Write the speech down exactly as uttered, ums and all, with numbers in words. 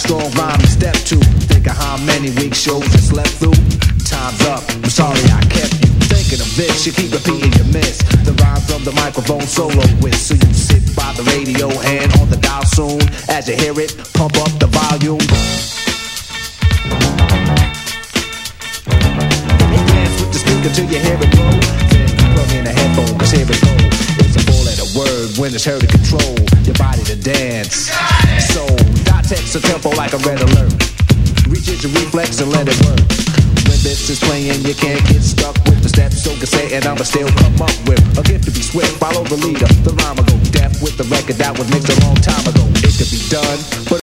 strong rhyme to step to. Think of how many weak shows you slept through. Time's up, I'm sorry I kept you thinking of this. You keep repeating your miss the rhyme from the microphone solo with. So you sit by the radio and on the dial soon. As you hear it, pump up the volume. Dance with the speaker till you hear it blow. Then plug in a headphone, cause here it go. It's a four letter word when it's heard to control your body to dance. So dot text a tempo like a red alert. Reaches your reflex and let it work. When this is playing, you can't get stuck with the steps. So can say, and I'ma still come up with a gift to be swift. Follow the leader, the rhyme will go deaf with the record that was mixed a long time ago. It could be done, but